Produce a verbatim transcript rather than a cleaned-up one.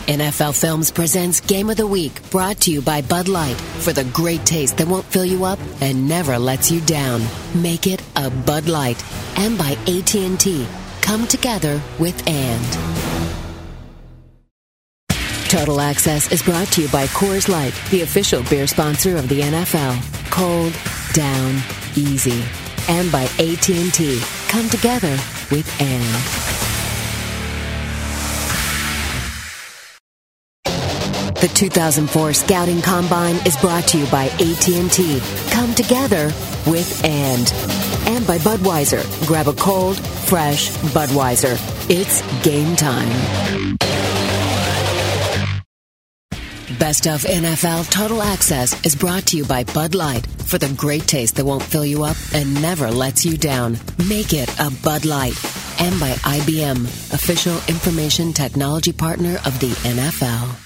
N F L Films presents Game of the Week, brought to you by Bud Light. For the great taste that won't fill you up and never lets you down. Make it a Bud Light. And by A T and T. Come together with and. Total Access is brought to you by Coors Light, the official beer sponsor of the N F L. Cold, down, easy. And by A T and T. Come together with and. The two thousand four Scouting Combine is brought to you by A T and T. Come together with and. And by Budweiser. Grab a cold, fresh Budweiser. It's game time. Best of N F L Total Access is brought to you by Bud Light. For the great taste that won't fill you up and never lets you down. Make it a Bud Light. And by I B M, official information technology partner of the N F L.